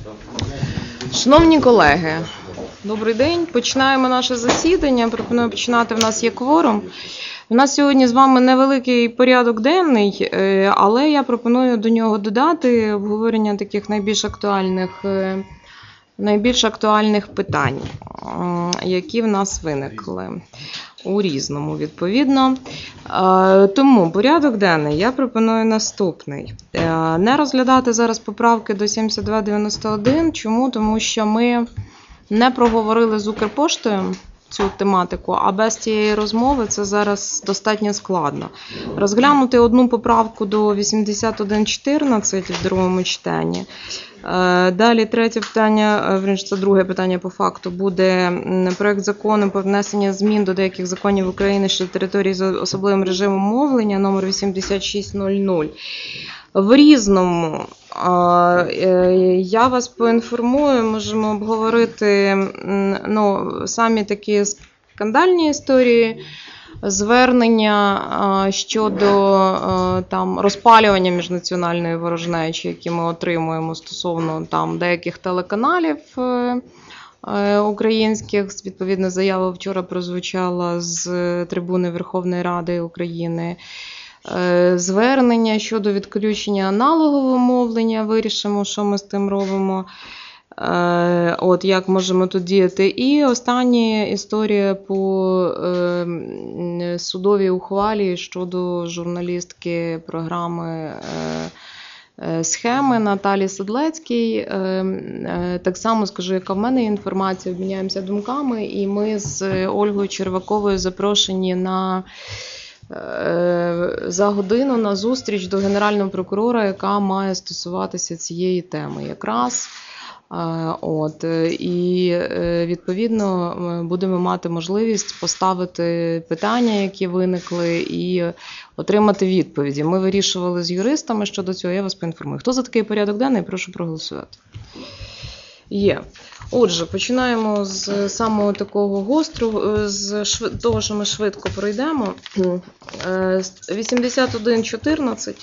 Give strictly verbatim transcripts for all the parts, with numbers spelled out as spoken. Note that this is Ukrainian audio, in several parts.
Шановні колеги, добрий день. Починаємо наше засідання. Пропоную починати. В нас є кворум. У нас сьогодні з вами невеликий порядок денний, але я пропоную до нього додати обговорення таких найбільш актуальних, найбільш актуальних питань, які в нас виникли. У різному, відповідно. Тому порядок денний я пропоную наступний. Не розглядати зараз поправки до сімдесят два дев'яносто один. Чому? Тому що ми не проговорили з Укрпоштою цю тематику, а без цієї розмови це зараз достатньо складно. Розглянути одну поправку до вісімдесят один чотирнадцять в другому читанні. Далі третє питання, це друге питання по факту, буде проект закону про внесення змін до деяких законів України щодо території з особливим режимом мовлення, номер вісімдесят шість нуль нуль. В різному я вас поінформую, можемо обговорити ну, самі такі скандальні історії, звернення щодо там, розпалювання міжнаціональної ворожнечі, які ми отримуємо стосовно там, деяких телеканалів українських. Відповідно, заява вчора прозвучала з трибуни Верховної Ради України. Звернення щодо відключення аналогового мовлення, вирішимо, що ми з тим робимо. От, як можемо тут діяти. І остання історія по е, судовій ухвалі щодо журналістки програми е, «Схеми» Наталі Седлецькій. Е, е, так само скажу, яка в мене інформація, обміняємося думками. І ми з Ольгою Черваковою запрошені на за годину на зустріч до Генерального прокурора, яка має стосуватися цієї теми якраз. От, і відповідно будемо мати можливість поставити питання, які виникли, і отримати відповіді. Ми вирішували з юристами щодо цього, я вас поінформую. Хто за такий порядок денний, прошу проголосувати. Є. Отже, починаємо з самого такого гострого, з швид... того, що ми швидко пройдемо. вісімдесят один чотирнадцять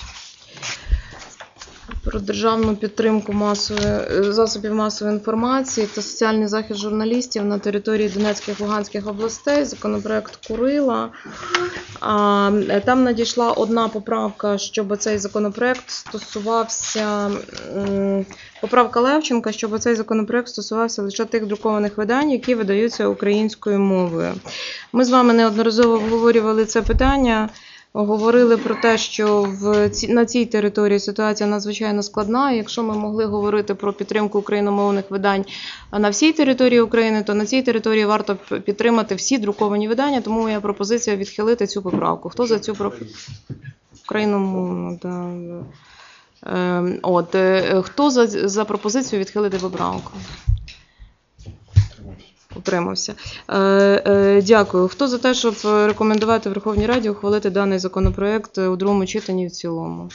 про державну підтримку масової, засобів масової інформації та соціальний захист журналістів на території Донецьких, Луганських областей, законопроект Курила. Там надійшла одна поправка, щоб цей законопроект стосувався, поправка Левченка, щоб цей законопроект стосувався лише тих друкованих видань, які видаються українською мовою. Ми з вами неодноразово обговорювали це питання. Говорили про те, що в ці, на цій території ситуація надзвичайно складна. Якщо ми могли говорити про підтримку україномовних видань на всій території України, то на цій території варто підтримати всі друковані видання, тому моя пропозиція відхилити цю поправку. Хто за цю пропозицію? Україномовну, да. Е, от, хто за, за пропозицію відхилити поправку? Утримався. Е, е, дякую. Хто за те, щоб рекомендувати Верховній Раді ухвалити даний законопроект у другому читанні в цілому?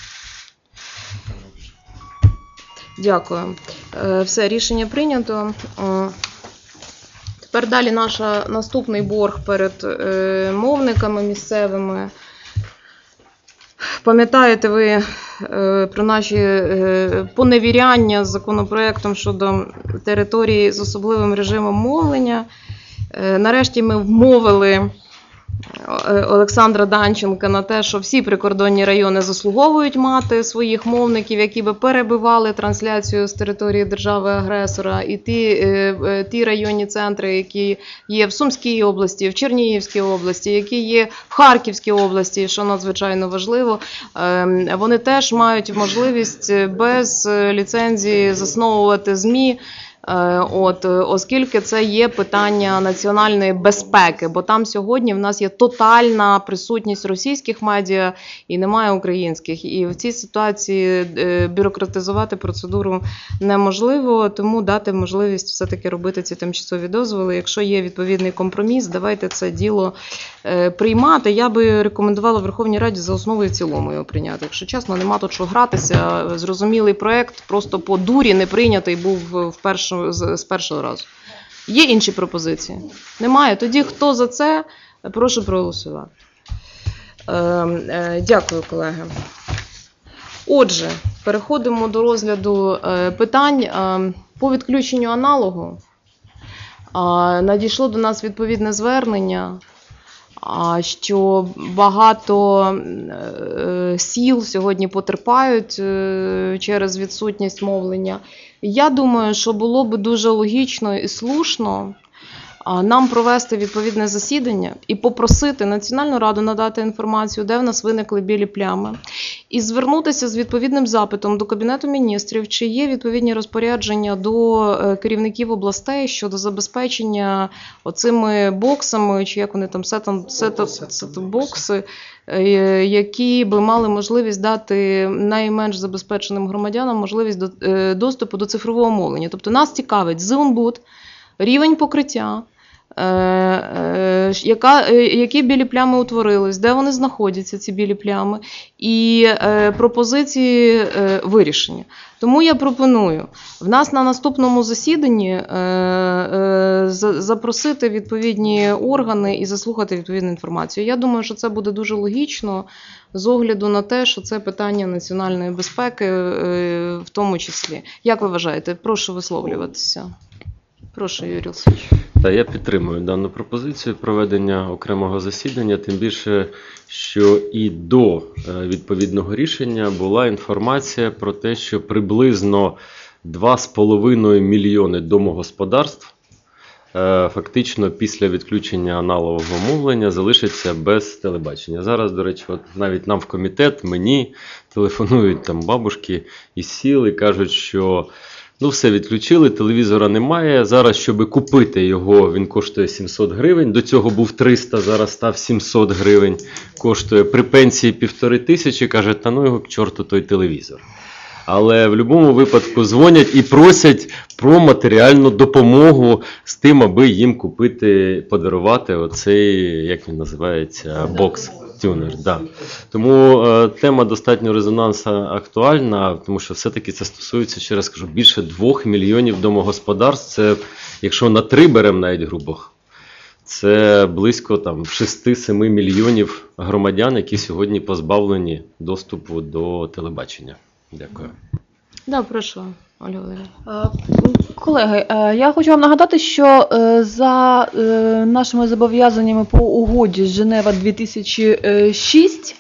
Дякую. Е, все, рішення прийнято. Е, тепер далі наш наступний борг перед е, мовниками місцевими. Пам'ятаєте ви е, про наші е, поневіряння з законопроектом щодо території з особливим режимом мовлення. Е, нарешті ми вмовили Олександра Данченка на те, що всі прикордонні райони заслуговують мати своїх мовників, які би перебивали трансляцію з території держави-агресора. І ті, ті районні центри, які є в Сумській області, в Чернігівській області, які є в Харківській області, що надзвичайно важливо, вони теж мають можливість без ліцензії засновувати ЗМІ. От, оскільки це є питання національної безпеки, бо там сьогодні в нас є тотальна присутність російських медіа і немає українських. І в цій ситуації бюрократизувати процедуру неможливо, тому дати можливість все-таки робити ці тимчасові дозволи. Якщо є відповідний компроміс, давайте це діло приймати. Я би рекомендувала Верховній Раді за основу і в цілому його прийняти. Якщо чесно, нема тут що гратися. Зрозумілий проект, просто по дурі не прийнятий був в першому з першого разу. Є інші пропозиції? Немає? Тоді хто за це? Прошу проголосувати. Дякую, колеги. Отже, переходимо до розгляду питань. По відключенню аналогу а, надійшло до нас відповідне звернення, а, що багато е, сіл сьогодні потерпають е, через відсутність мовлення. Я думаю, що було б дуже логічно і слушно нам провести відповідне засідання і попросити Національну раду надати інформацію, де в нас виникли білі плями, і звернутися з відповідним запитом до Кабінету Міністрів, чи є відповідні розпорядження до керівників областей щодо забезпечення оцими боксами, чи як вони там, сет-бокси, які би мали можливість дати найменш забезпеченим громадянам можливість доступу до цифрового мовлення. Тобто нас цікавить Зеонбуд, рівень покриття, е, е, яка, е, які білі плями утворились, де вони знаходяться, ці білі плями, і е, пропозиції е, вирішення. Тому я пропоную в нас на наступному засіданні е, е, запросити відповідні органи і заслухати відповідну інформацію. Я думаю, що це буде дуже логічно з огляду на те, що це питання національної безпеки е, в тому числі. Як ви вважаєте? Прошу висловлюватися. Прошу, Юрій Олексійович. Та я підтримую дану пропозицію проведення окремого засідання, тим більше, що і до відповідного рішення була інформація про те, що приблизно два з половиною мільйони домогосподарств фактично після відключення аналогового мовлення залишиться без телебачення. Зараз, до речі, от навіть нам в комітет, мені телефонують там бабушки із сіл і кажуть, що ну все, відключили, телевізора немає. Зараз, щоб купити його, він коштує сімсот гривень. До цього був триста, зараз став сімсот гривень. Коштує при пенсії півтори тисячі, каже, та ну його к чорту той телевізор. Але в будь-якому випадку дзвонять і просять про матеріальну допомогу з тим, аби їм купити, подарувати оцей, як він називається, бокс. Тюнер, да. Тому е, тема достатньо резонансна, актуальна, тому що все-таки це стосується, ще раз кажу, більше двох мільйонів домогосподарств. Це, якщо на три беремо навіть грубо, це близько там шість-сім мільйонів громадян, які сьогодні позбавлені доступу до телебачення. Дякую. Да, прошу, Ольга Валеріївна. Колеги, я хочу вам нагадати, що за нашими зобов'язаннями по угоді з Женева дві тисячі шість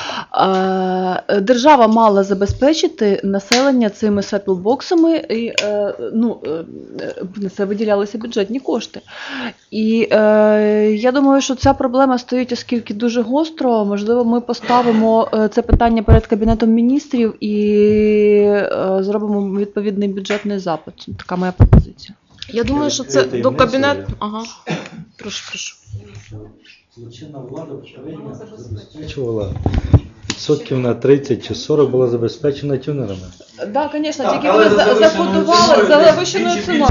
держава мала забезпечити населення цими сетл-боксами, і ну, на це виділялися бюджетні кошти. І е, я думаю, що ця проблема стоїть, оскільки дуже гостро. Можливо, ми поставимо це питання перед Кабінетом Міністрів і е, зробимо відповідний бюджетний запит. Така моя пропозиція. Я думаю, що це до Кабінету... Ага. Прошу, прошу. Злочинна влада попередньо забезпечувала відсотків на тридцять чи сорок була забезпечена тюнерами. Так, да, звісно, тільки вони закодували за завищеною ціною.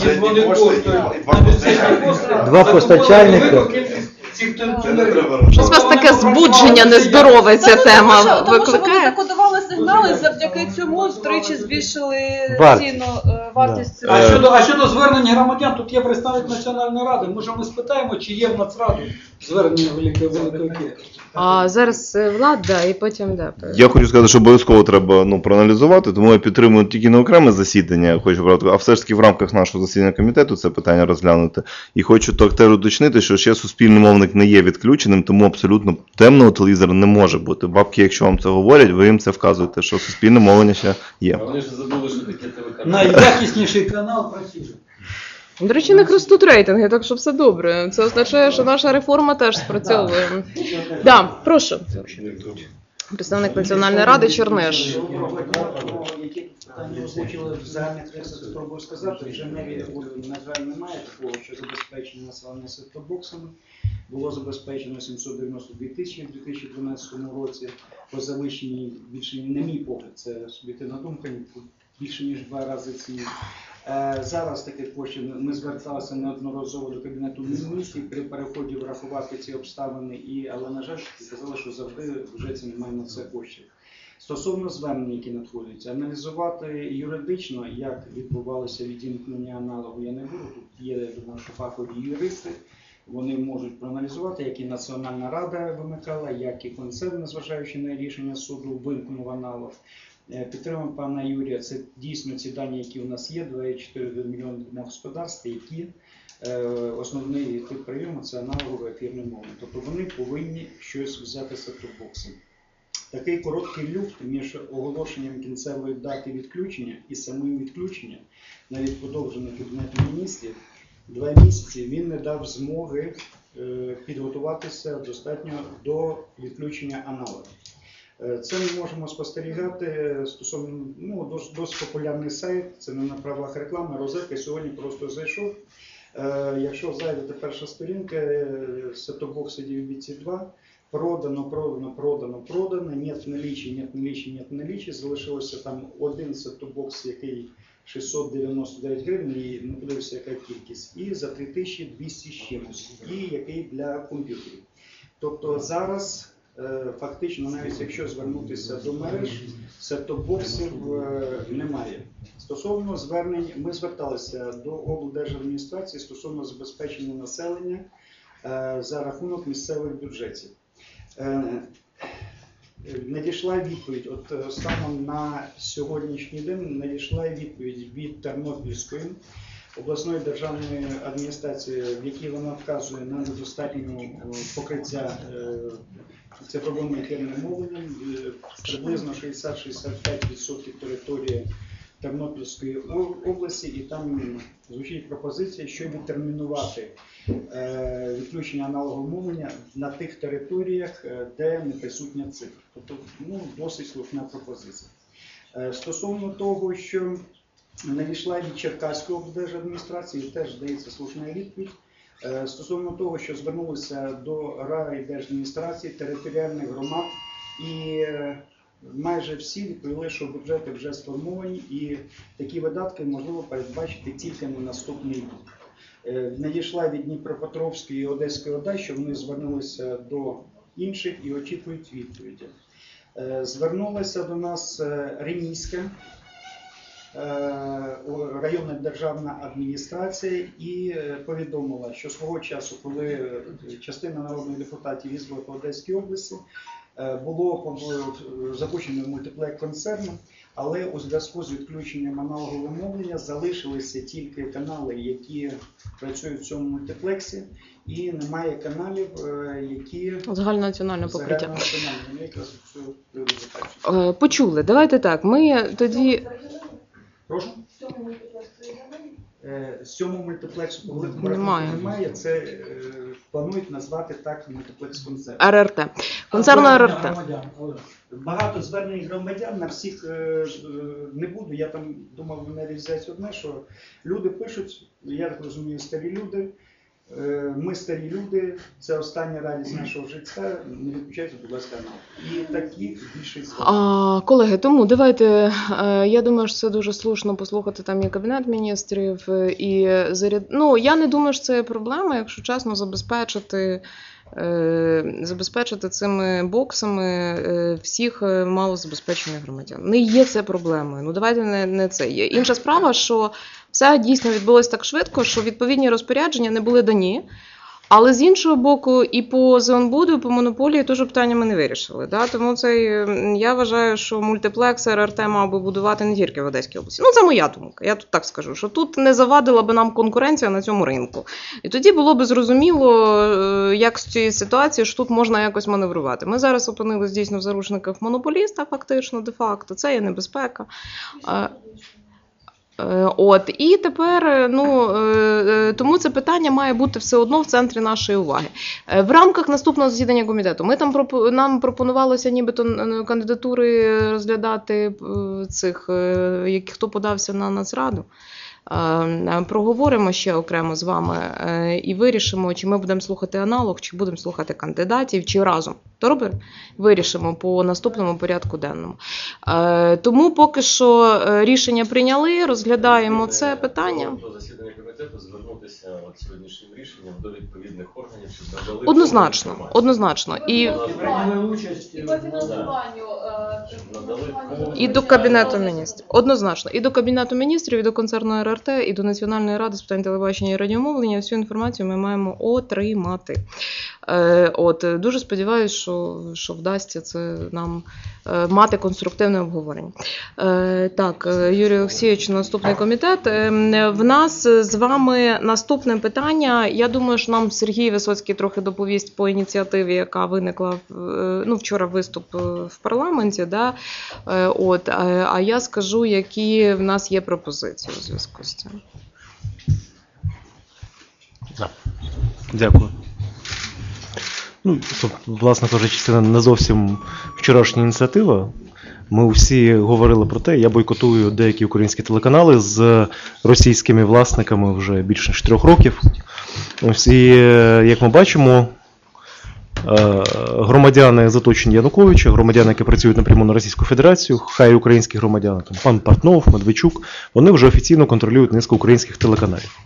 Два постачальника. Щось у вас таке збудження нездорове ця тема викликає? Тому що вони викликає? закодували сигнали, завдяки цьому втричі збільшили Вартість. ціну, е, вартість. Да. А щодо, а щодо звернення громадян, тут є представник Національної ради. Може ми спитаємо, чи є в Нацраду звернення великої великої кількості. А зараз е, Влада і потім да. Я хочу сказати, що обов'язково треба ну, проаналізувати, тому я підтримую тільки не окреме засідання, хочу брати, а все ж таки в рамках нашого засідання комітету це питання розглянути. І хочу так теж уточнити, що ще суспільний мовник не є відключеним, тому абсолютно темного телевізора не може бути. Бабки, якщо вам це говорять, ви їм це вказуєте, що суспільне мовлення ще є. Вони ж забули, що таке телеканал. Найякісніший канал працює. До речі, не ростуть рейтинги, так що все добре. Це означає, що наша реформа теж спрацьовує. Так, да, прошу. Представник Національної ради Чернеш. Які питання озвучили в загальних рисах, спробую сказати, вже не на жаль, немає такого, що забезпечення населення сеттобоксами. Було забезпечено сімсот дев'яносто дві тисячі в дві тисячі дванадцятому році, по завищеній більше, на мій погляд, це суб'єктивна думка, більше ніж два рази ці. Зараз таких коштів ми зверталися неодноразово до Кабінету Міністрів при переході врахувати ці обставини, і, але, на жаль, казали, що завжди вже це немає на це коштів. Стосовно звернень, які надходять, аналізувати юридично, як відбувалося відімкнення аналогу, я не буду. Тут є наші фахові юристи, вони можуть проаналізувати, як і Національна рада вимикала, як і концерн, незважаючи на рішення суду, вимкнув аналог. Е, Підтримуємо пана Юрія. Це дійсно ці дані, які у нас є, два цілих чотири десятих мільйони домогосподарств, які е, основний тип прийому це аналогове ефірне мовлення. Тобто вони повинні щось взяти з сет-топ-боксом. Такий короткий люфт між оголошенням кінцевої дати відключення і самим відключенням, навіть подовжений Кабінетом Міністрів, два місяці, він не дав змоги е, підготуватися достатньо до відключення аналогів. Е, Це ми можемо спостерігати стосовно, ну, досить, досить популярний сайт, це не на правах реклами, Розетка, сьогодні просто зайшов. Е, Якщо зайдете перша сторінка, сет-топ-бокс ді ві ці два, продано, продано, продано, продано, нет наличия, нет наличия, нет наличия, залишилося там один сет-топ-бокс, який шістсот дев'яносто дев'ять гривень, і не подивився, яка кількість, і за три тисячі двісті з чимось, і який для комп'ютерів. Тобто зараз е, фактично, навіть якщо звернутися до мереж, сет-топ-боксів е, немає. Стосовно звернень, ми зверталися до облдержадміністрації стосовно забезпечення населення е, за рахунок місцевих бюджетів. Е, Надійшла відповідь, от станом на сьогоднішній день надійшла відповідь від Тернопільської обласної державної адміністрації, в якій вона вказує на недостатнє покриття цифровим ефірним мовленням, приблизно шістдесят-шістдесят п'ять відсотків території Тернопільської області, і там звучить пропозиція, що відтермінувати е, відключення аналогового мовлення на тих територіях, де не присутня цифра. Тобто, ну, досить слушна пропозиція. Е, стосовно того, що надійшла від Черкаської облдержадміністрації, теж здається слушна відповідь. Е, стосовно того, що звернулися до райдержадміністрації, територіальних громад, і е, майже всі відповіли, що бюджети вже сформовані і такі видатки можливо передбачити тільки на наступний рік. Надійшла від Дніпропетровської і Одеської ОДА, що вони звернулися до інших і очікують відповіді. Звернулася до нас Ремійська районна державна адміністрація і повідомила, що свого часу, коли частина народних депутатів їздила по Одеській області, було запущено мультиплек концерну, але у зв'язку з відключенням аналогового мовлення залишилися тільки канали, які працюють в цьому мультиплексі, і немає каналів, які Загальнонаціональне покриття. загальнонаціональні. Ми якраз цю приводу закінчимо. Е, Почули. Давайте так. Ми тоді. Прошу? Е, З цього мультиплексу, коли Немає. немає, це е, планують назвати так мультиплекс концерн. Ар Ер Те. Концерну Ар Ер Те. Громадян, Олег. Багато звернень громадян, на всіх е, е, не буду. Я там думав, вони взяти одне, що люди пишуть, я так розумію, старі люди. Е, Ми старі люди, це остання радість нашого життя, не відключайте, будь ласка, нам. І такі більше звернень. А, колеги, тому давайте, е, я думаю, що це дуже слушно послухати там і Кабінет міністрів, е, і заряд... Ну, я не думаю, що це проблема, якщо чесно, забезпечити, е, забезпечити цими боксами е, всіх е, малозабезпечених громадян. Не є це проблемою. Ну, давайте не, не це є. Інша справа, що все дійсно відбулося так швидко, що відповідні розпорядження не були дані. Але з іншого боку, і по Зеонбуду, і по монополії теж питання ми не вирішили. Да? Тому це, я вважаю, що мультиплекс Ар Ер Те мав би будувати не тільки в Одеській області. Ну, це моя думка. Я тут так скажу, що тут не завадила би нам конкуренція на цьому ринку. І тоді було б зрозуміло, як з цієї ситуації, що тут можна якось маневрувати. Ми зараз опинилися дійсно в заручниках монополіста, фактично, де-факто. Це є небезпека. От, і тепер, ну, тому це питання має бути все одно в центрі нашої уваги. В рамках наступного засідання комітету ми там нам пропонувалося нібито кандидатури розглядати цих, хто подався на Нацраду. Проговоримо ще окремо з вами і вирішимо, чи ми будемо слухати аналог, чи будемо слухати кандидатів, чи разом. Добре? Вирішимо по наступному порядку денному. Тому поки що рішення прийняли, розглядаємо це питання. До засідання комітету звернутися от сьогоднішнім рішенням до відповідних органів, щоб надали Однозначно, однозначно. І Прийняли участь. І по фінансуванню. Щоб І до Кабінету міністрів. Однозначно. І до Кабінету міністрів, і до концерну ар ер те, і до Національної ради з питань телебачення і радіомовлення. Всю інформацію ми маємо отримати. Е, от, дуже сподіваюся, що, що вдасться це нам е, мати конструктивне обговорення. Е, так, Юрій Олексійович, наступний комітет. Е, в нас з вами наступне питання. Я думаю, що нам Сергій Висоцький трохи доповість по ініціативі, яка виникла в, ну, вчора виступ в парламенті. Да? Е, от, а, а я скажу, які в нас є пропозиції у зв'язку з цим. Дякую. Ну, власне кажучи, це не зовсім вчорашня ініціатива. Ми всі говорили про те, я бойкотую деякі українські телеканали з російськими власниками вже більше ніж трьох років. Ось, і, як ми бачимо, громадяни з оточення Януковича, громадяни, які працюють напряму на Російську Федерацію, хай українські громадяни, там, пан Портнов, Медведчук, вони вже офіційно контролюють низку українських телеканалів.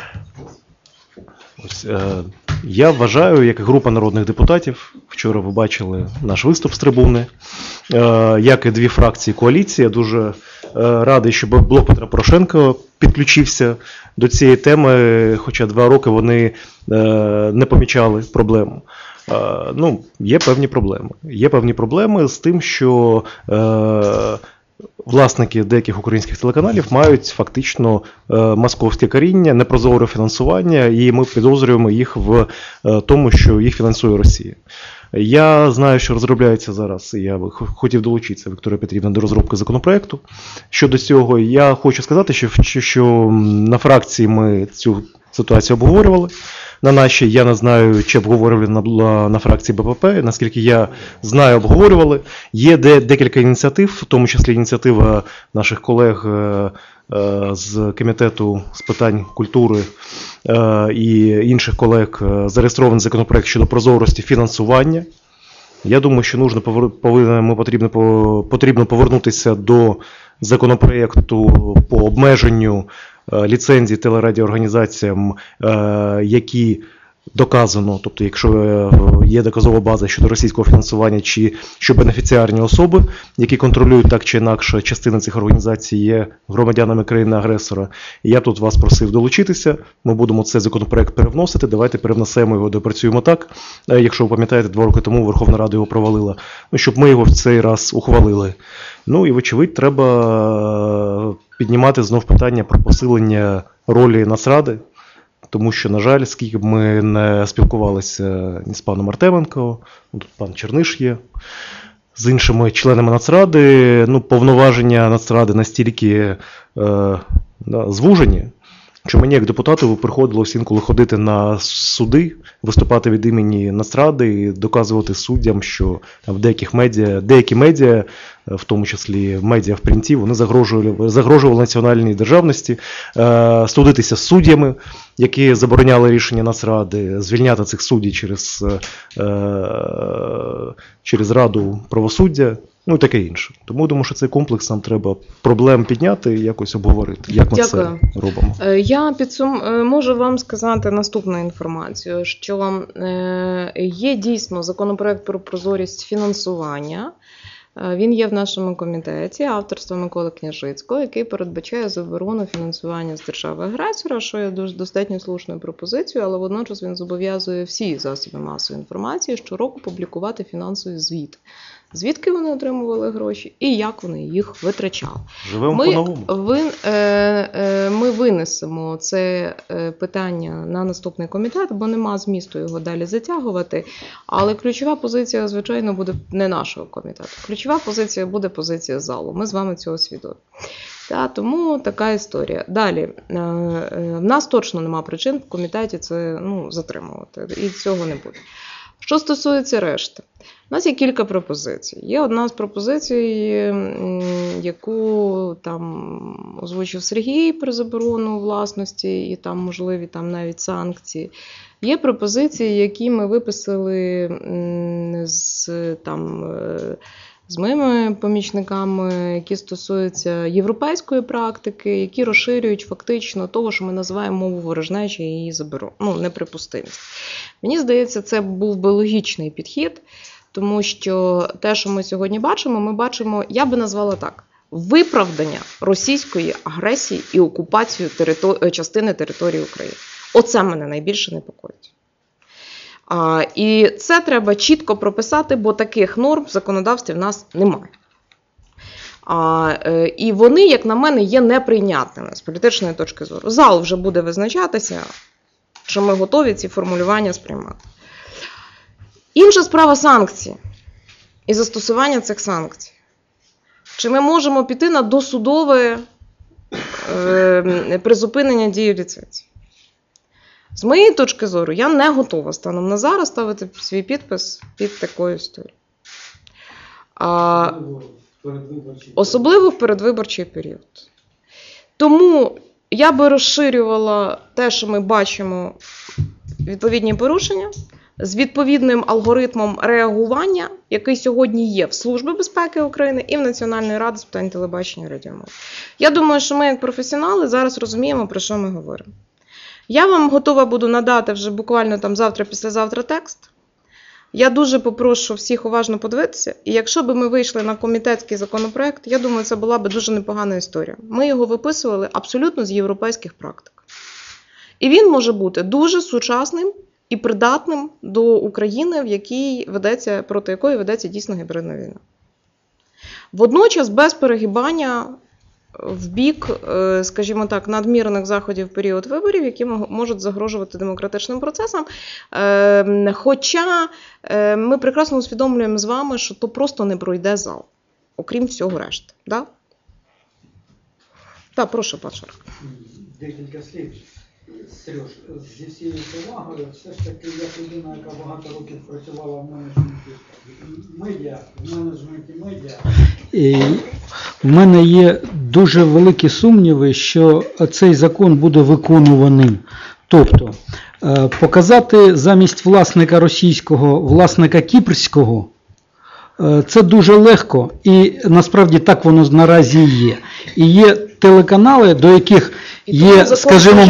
Ось, е, я вважаю, як група народних депутатів, вчора ви бачили наш виступ з трибуни, е, як і дві фракції коаліції, я дуже е, радий, що блок Петра Порошенка підключився до цієї теми, хоча два роки вони е, не помічали проблему. Е, ну, є певні проблеми. Є певні проблеми з тим, що е, власники деяких українських телеканалів мають фактично е, московське коріння, непрозоре фінансування, і ми підозрюємо їх в е, тому, що їх фінансує Росія. Я знаю, що розробляється зараз, і я би хотів долучитися, Вікторія Петрівна, до розробки законопроекту. Щодо цього, я хочу сказати, що, що на фракції ми цю ситуацію обговорювали. На нашій, я не знаю, чи обговорювали на, на фракції Б П П, наскільки я знаю, обговорювали. Є де, декілька ініціатив, в тому числі ініціатива наших колег е, е, з Комітету з питань культури е, і інших колег, е, зареєстрований законопроект щодо прозорості фінансування. Я думаю, що нужно, повинно, ми потрібно, потрібно повернутися до законопроекту по обмеженню ліцензій телерадіоорганізаціям, які доказано, тобто якщо є доказова база щодо російського фінансування, чи що бенефіціарні особи, які контролюють так чи інакше частина цих організацій, є громадянами країни-агресора. І я тут вас просив долучитися, ми будемо цей законопроект перевносити, давайте перевнесемо його, допрацюємо так, якщо ви пам'ятаєте, два роки тому Верховна Рада його провалила, ну, щоб ми його в цей раз ухвалили. Ну і, вочевидь, треба піднімати знов питання про посилення ролі Нацради, тому що, на жаль, скільки б ми не спілкувалися ні з паном Артеменко, тут пан Черниш є, з іншими членами Нацради, ну, повноваження Нацради настільки е, да, звужені, що мені як депутату приходилось інколи ходити на суди, виступати від імені Нацради і доказувати суддям, що в деяких медіа, деякі медіа, в тому числі медіа в принті, вони загрожували, загрожували національній державності, е, судитися з суддями, які забороняли рішення Нацради, звільняти цих суддів через, е, через Раду правосуддя, ну і таке інше. Тому думаю, що цей комплекс нам треба проблем підняти і якось обговорити, як ми Дякую. це робимо. Я підсум... можу вам сказати наступну інформацію, що є дійсно законопроект про прозорість фінансування. Він є в нашому комітеті авторства Миколи Княжицького, який передбачає заборону фінансування з держави-агресора, що є дуже достатньо слушною пропозицією, але водночас він зобов'язує всі засоби масової інформації щороку публікувати фінансові звіти. Звідки вони отримували гроші і як вони їх витрачали. Живемо Ми, по-новому. ви, е, е, ми винесемо це питання на наступний комітет, бо нема змісту його далі затягувати. Але ключова позиція, звичайно, буде не нашого комітету. Ключова позиція буде позиція залу. Ми з вами цього свідомі. Та, тому така історія. Далі. Е, е, в нас точно нема причин в комітеті це ну, затримувати. І цього не буде. Що стосується решти, у нас є кілька пропозицій. Є одна з пропозицій, яку там озвучив Сергій про заборону власності і там можливі там навіть санкції. Є пропозиції, які ми виписали з, там, з моїми помічниками, які стосуються європейської практики, які розширюють фактично того, що ми називаємо мову ворожнечі і її заборону, ну, неприпустимість. Мені здається, це був би логічний підхід, тому що те, що ми сьогодні бачимо, ми бачимо, я би назвала так, виправдання російської агресії і окупацію територ... частини території України. Оце мене найбільше непокоїть. А, і це треба чітко прописати, бо таких норм в законодавстві в нас немає. А, е, і вони, як на мене, є неприйнятними з політичної точки зору. Зал вже буде визначатися, що ми готові ці формулювання сприймати. Інша справа санкцій і застосування цих санкцій. Чи ми можемо піти на досудове е, призупинення дії ліцензії? З моєї точки зору, я не готова станом на зараз ставити свій підпис під такою історією. А, особливо в передвиборчий період. Тому я би розширювала те, що ми бачимо, відповідні порушення, з відповідним алгоритмом реагування, який сьогодні є в Службі безпеки України і в Національній раді з питань телебачення і радіомовлення. Я думаю, що ми, як професіонали, зараз розуміємо, про що ми говоримо. Я вам готова буду надати вже буквально там завтра-післязавтра текст. Я дуже попрошу всіх уважно подивитися, і якщо б ми вийшли на комітетський законопроект, я думаю, це була б дуже непогана історія. Ми його виписували абсолютно з європейських практик. І він може бути дуже сучасним і придатним до України, в якій ведеться, проти якої ведеться дійсно гібридна війна. Водночас без перегибання в бік, скажімо так, надмірних заходів в період виборів, які можуть загрожувати демократичним процесам. Хоча ми прекрасно усвідомлюємо з вами, що то просто не пройде зал, окрім всього решти. Да? Так, прошу, пан Шарк. Декілька слів. Сереж, зі всією повагою, все ж таки, як людина, яка багато років працювала в менеджменті медіа, в менеджменті медіа, і в мене є дуже великі сумніви, що цей закон буде виконуваним. Тобто, показати замість власника російського, власника кіпрського, це дуже легко, і насправді так воно наразі і є. І є телеканали, до яких є, скажімо,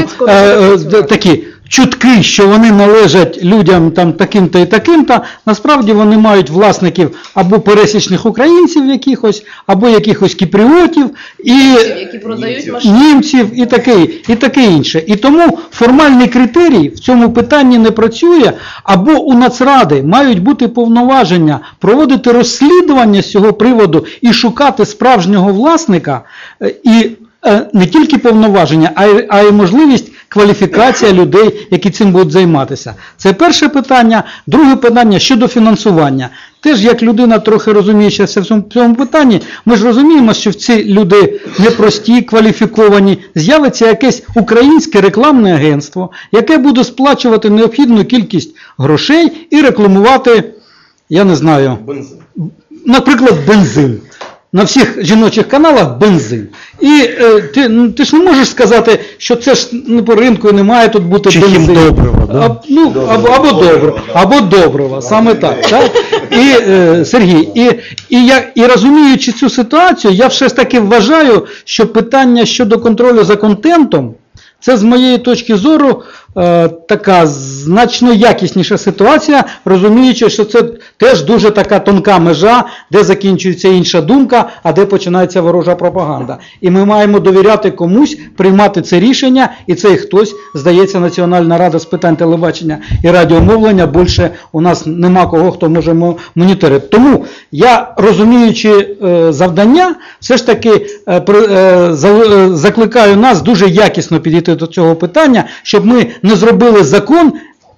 такі чутки, що вони належать людям там таким-то і таким-то, насправді вони мають власників або пересічних українців якихось, або якихось кіпріотів, і які продають машини. Німців і таке, і таке інше. І тому формальний критерій в цьому питанні не працює, або у Нацради мають бути повноваження проводити розслідування з цього приводу і шукати справжнього власника, і не тільки повноваження, а й можливість кваліфікація людей, які цим будуть займатися. Це перше питання. Друге питання щодо фінансування. Теж, як людина трохи розуміючася в цьому питанні, ми ж розуміємо, що ці люди непрості, кваліфіковані, з'явиться якесь українське рекламне агентство, яке буде сплачувати необхідну кількість грошей і рекламувати, я не знаю, бензин. Наприклад, бензин. На всіх жіночих каналах бензин. І е, ти, ти ж не можеш сказати, що це ж не по ринку, не має тут бути чи бензин. добрива, да? А, ну, або, або добрива, або добрива, саме так. так? І, е, Сергій, і, і, я, і розуміючи цю ситуацію, я все ж таки вважаю, що питання щодо контролю за контентом, це з моєї точки зору е, така значно якісніша ситуація, розуміючи, що це теж дуже така тонка межа, де закінчується інша думка, а де починається ворожа пропаганда. І ми маємо довіряти комусь, приймати це рішення, і цей хтось, здається, Національна рада з питань телебачення і радіомовлення, більше у нас нема кого, хто може моніторити. Тому я, розуміючи е, завдання, все ж таки е, е, закликаю нас дуже якісно підійти до цього питання, щоб ми не зробили закон,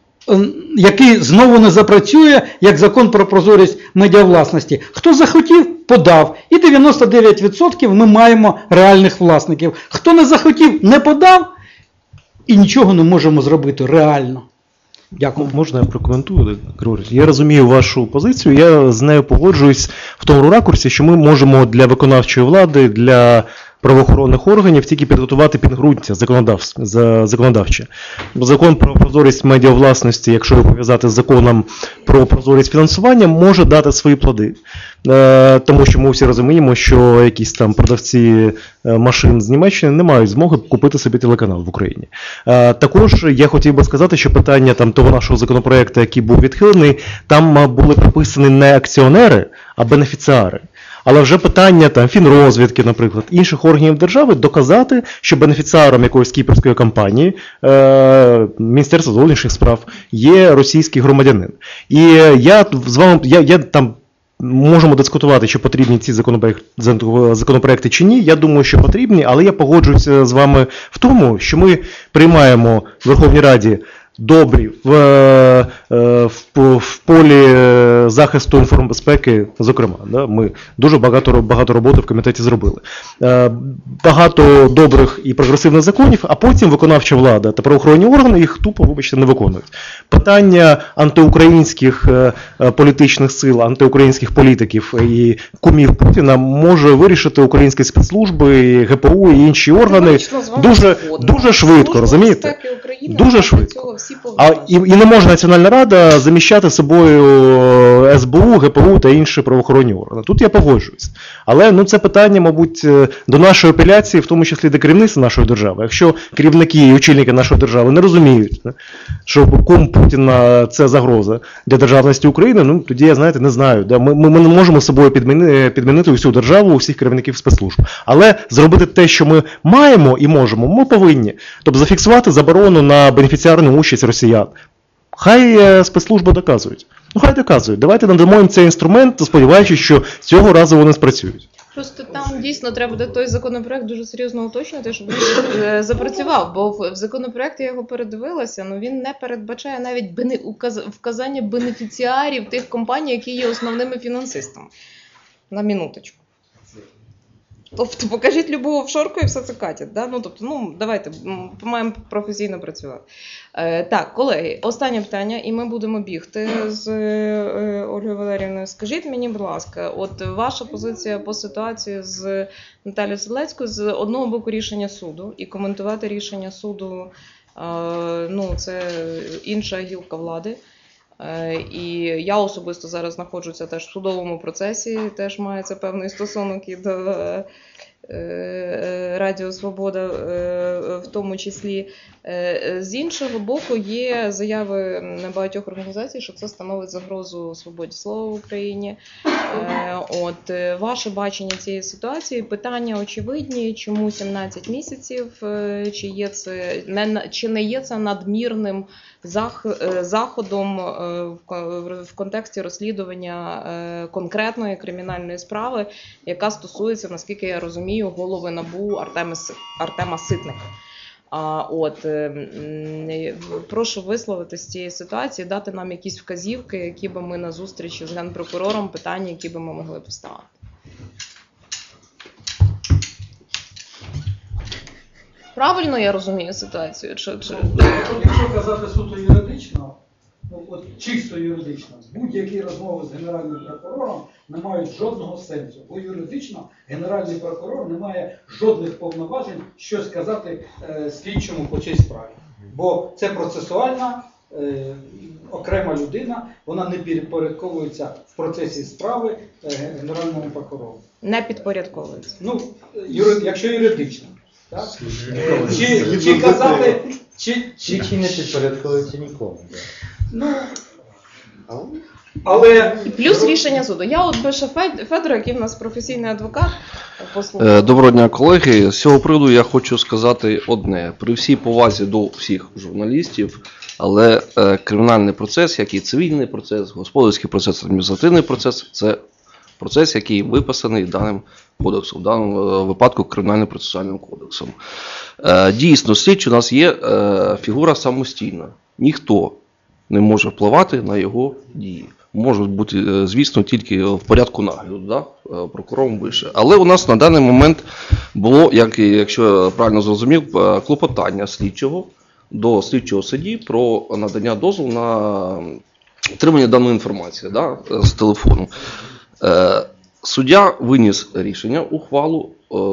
який знову не запрацює, як закон про прозорість медіавласності. Хто захотів, подав. І дев'яносто дев'ять відсотків ми маємо реальних власників. Хто не захотів, не подав, і нічого не можемо зробити реально. Дякую. Можна я прокоментую, Григорій? Я розумію вашу позицію, я з нею погоджуюсь в тому ракурсі, що ми можемо для виконавчої влади, для правоохоронних органів тільки підготувати підґрунтя законодавче. Бо закон про прозорість медіавласності, якщо його пов'язати з законом про прозорість фінансування, може дати свої плоди. Е, тому що ми всі розуміємо, що якісь там продавці е, машин з Німеччини не мають змоги купити собі телеканал в Україні. Е, також я хотів би сказати, що питання там того нашого законопроекту, який був відхилений, там е, були прописані не акціонери, а бенефіціари. Але вже питання там фінрозвідки, наприклад, інших органів держави доказати, що бенефіціаром якоїсь кіпрської компанії, е, Міністерства зовнішніх справ, є російський громадянин. І я з вами, я, я там можемо дискутувати, чи потрібні ці законопроекти, законопроекти чи ні. Я думаю, що потрібні, але я погоджуюся з вами в тому, що ми приймаємо в Верховній Раді добрі в, в, в полі захисту інформбезпеки, зокрема. Да? Ми дуже багато, багато роботи в комітеті зробили. Багато добрих і прогресивних законів, а потім виконавча влада та правоохоронні органи їх тупо, вибачте, не виконують. Питання антиукраїнських політичних сил, антиукраїнських політиків і кумів Путіна може вирішити українські спецслужби, ГПУ і інші органи дуже, дуже швидко, розумієте? Дуже швидко. А, і, і не може Національна Рада заміщати собою ес бе у, ГПУ та інші правоохоронні органи. Тут я погоджуюсь. Але ну, це питання, мабуть, до нашої апеляції, в тому числі до керівництва нашої держави. Якщо керівники і очільники нашої держави не розуміють, що кум Путіна – це загроза для державності України, ну тоді я, знаєте, не знаю. Да? Ми, ми не можемо собою підмінити, підмінити усю державу, усіх керівників спецслужб. Але зробити те, що ми маємо і можемо, ми повинні. Тобто зафіксувати заборону на бенефіціарну участь росіян. Хай спецслужби доказують. Ну хай доказують. Давайте надамо їм цей інструмент, сподіваючись, що цього разу вони спрацюють. Просто там дійсно треба буде той законопроект дуже серйозно уточнити, щоб він запрацював, бо в законопроекті я його передивилася, ну він не передбачає навіть бене, вказання бенефіціарів тих компаній, які є основними фінансистами. На минуточку. Тобто покажіть любу офшорку і все це катять. Да? Ну, тобто, ну, давайте, маємо професійно працювати. Е, так, колеги, останнє питання, і ми будемо бігти з е, Ольгою Валеріївною. Скажіть мені, будь ласка, от ваша позиція по ситуації з Наталією Седлецькою, з одного боку рішення суду, і коментувати рішення суду, е, ну, це інша гілка влади. І я особисто зараз знаходжуся теж в судовому процесі, теж має це певний стосунок і до Радіо Свобода в тому числі. З іншого боку, є заяви багатьох організацій, що це становить загрозу свободі слова в Україні. От, ваше бачення цієї ситуації, питання очевидні, чому сімнадцять місяців, чи, є це, не, чи не є це надмірним заходом в контексті розслідування конкретної кримінальної справи, яка стосується, наскільки я розумію, голови НАБУ Артема, Артема Ситника. А, от, прошу висловити з цієї ситуації, дати нам якісь вказівки, які би ми на зустрічі з генпрокурором, питання, які би ми могли поставити. Правильно я розумію ситуацію? Чи, чи... Якщо казати суто юридично, ну, от чисто юридично, будь-які розмови з Генеральним прокурором не мають жодного сенсу. Бо юридично Генеральний прокурор не має жодних повноважень, що сказати е, слідчому по цій справі. Бо це процесуальна е, окрема людина, вона не підпорядковується в процесі справи е, Генеральному прокурору. Не підпорядковується. Ну, юри, якщо юридично. Так? Чи, чи казати, чи, чи, чи не підпорядковується нікому. Ну, але... І плюс рішення суду. Я от пише Федор, який в нас професійний адвокат, послухав. Доброго дня, колеги. З цього приводу я хочу сказати одне. При всій повазі до всіх журналістів, але кримінальний процес, як і цивільний процес, господарський процес, адміністративний процес, це процес, який виписаний даним кодексом, в даному випадку Кримінальним процесуальним кодексом. Дійсно, слідчий у нас є фігура самостійна. Ніхто не може впливати на його дії. Можуть бути, звісно, тільки в порядку нагляду, да? Прокурором вище. Але у нас на даний момент було, як, якщо я правильно зрозумів, клопотання слідчого до слідчого судді про надання дозволу на отримання даної інформації, да? З телефону. Суддя виніс рішення, ухвалу,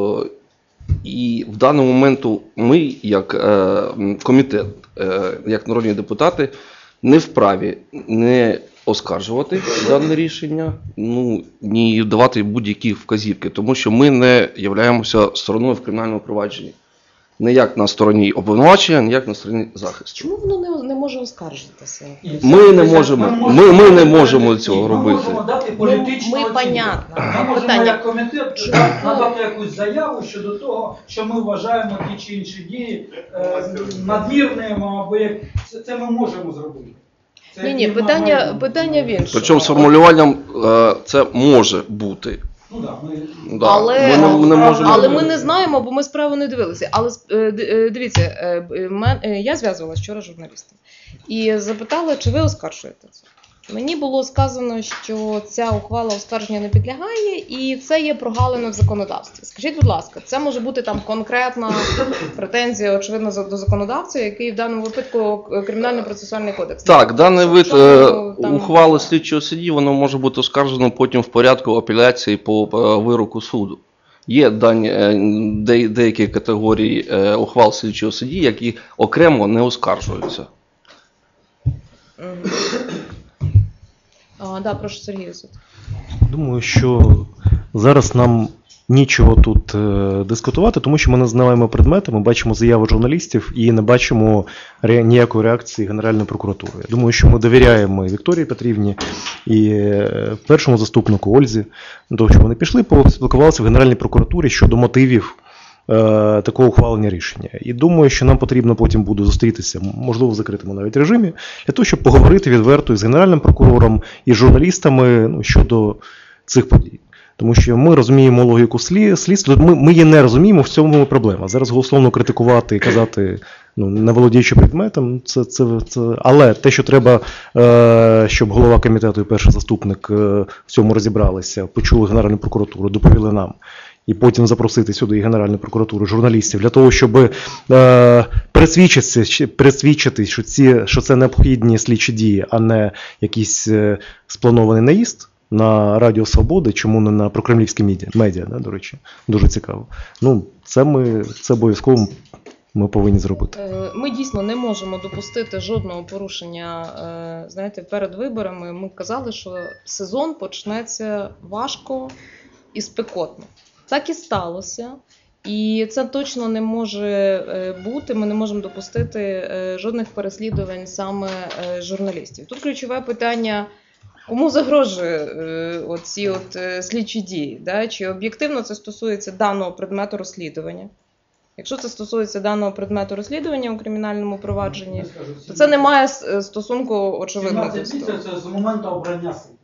і в даний момент ми, як комітет, як народні депутати, не вправі не оскаржувати дане рішення, ну, ні давати будь-які вказівки, тому що ми не являємося стороною в кримінальному провадженні. Не як на стороні обвинувачення, ні як на стороні захисту. Чому воно не, не може оскаржитися? Ми не можемо, ми, ми не можемо цього робити. Ми можемо дати політичну Ми, оцінку. понятно. Ми можемо Питання. як комітет надати якусь заяву щодо того, що ми вважаємо ті чи інші дії е, надмірними, або як це, це ми можемо зробити. Це Ні, ні, як питання, нормально. питання в іншому. Причому з формулюванням е, це може бути. Ну, да, ми... Да. Але, ми не, не можемо... але ми не знаємо, бо ми справу не дивилися. Але е, д- е, дивіться, е, е, мен- е, я зв'язувалася вчора з журналістом і запитала, чи ви оскаржуєте це. Мені було сказано, що ця ухвала оскарження не підлягає, і це є прогалина в законодавстві. Скажіть, будь ласка, це може бути там конкретна претензія, очевидно, за- до законодавця, який в даному випадку кримінально-процесуальний кодекс. Так, даний вид Що е, воно там- ухвали слідчого судді, воно може бути оскаржено потім в порядку апеляції по е, вироку суду. Є дані, е, де, деякі категорії е, ухвал слідчого судді, які окремо не оскаржуються. Мгм. А, да, прошу, Сергій. Думаю, що зараз нам нічого тут е, дискутувати, тому що ми не знаємо предмети, ми бачимо заяви журналістів і не бачимо ре- ніякої реакції Генеральної прокуратури. Я думаю, що ми довіряємо і Вікторії Петрівні, і е, першому заступнику Ользі, тому що вони пішли, поспілкувалися в Генеральній прокуратурі щодо мотивів е, такого ухвалення рішення. І думаю, що нам потрібно потім буде зустрітися, можливо, в закритому навіть режимі, для того, щоб поговорити відверто із Генеральним прокурором, і з журналістами, ну, щодо цих подій. Тому що ми розуміємо логіку слі- слідства, ми, ми її не розуміємо, в цьому проблема. Зараз голословно критикувати і казати, ну, не володіючи предметом, це, це, це... але те, що треба, е, щоб голова комітету і перший заступник е, в цьому розібралися, почули Генеральну прокуратуру, доповіли нам, і потім запросити сюди і Генеральну прокуратуру, журналістів, для того, щоб е, пересвідчитися, пересвідчити, що, ці, що це необхідні слідчі дії, а не якийсь е, спланований наїзд на Радіо Свободи, чому не на прокремлівські медіа, медіа, да, до речі, дуже цікаво. Ну, це ми, це обов'язково ми повинні зробити. Е, Ми дійсно не можемо допустити жодного порушення. е, Знаєте, перед виборами ми казали, що сезон почнеться важко і спекотно. Так і сталося. І це точно не може е, бути. Ми не можемо допустити е, жодних переслідувань саме е, журналістів. Тут ключове питання. Кому загрожує е, оці от, е, слідчі дії? Да? Чи об'єктивно це стосується даного предмету розслідування? Якщо це стосується даного предмету розслідування у кримінальному провадженні, то це не має с- стосунку, очевидно, до сімнадцять цього. місяців це з моменту обрання судді.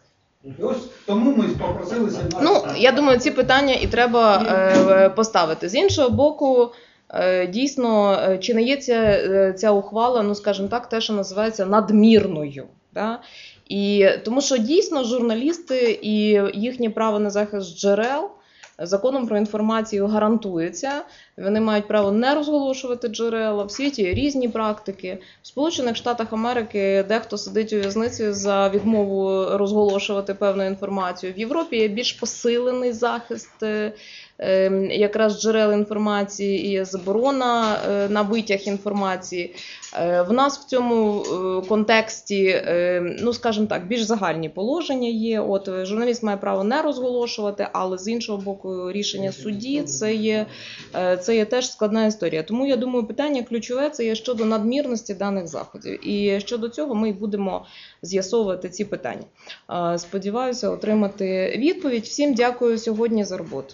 І ось тому ми попросили сімнадцять. Ну, я думаю, ці питання і треба е, поставити. З іншого боку, е, дійсно, е, чи не є ця, е, ця ухвала, ну, скажімо так, те, що називається надмірною. Да? І тому що дійсно журналісти і їхнє право на захист джерел законом про інформацію гарантується. Вони мають право не розголошувати джерела. В світі є різні практики. В Сполучених Штатах Америки дехто сидить у в'язниці за відмову розголошувати певну інформацію. В Європі є більш посилений захист е, е, якраз джерел інформації і заборона е, на витяг інформації. Е, В нас в цьому е, контексті, е, ну скажімо так, більш загальні положення є. От е, журналіст має право не розголошувати, але з іншого боку рішення судді це є, е, це є теж складна історія. Тому я думаю, питання ключове це є щодо надмірності даних заходів. І щодо цього ми й будемо з'ясовувати ці питання. Е, Сподіваюся отримати відповідь. Всім дякую сьогодні за роботу.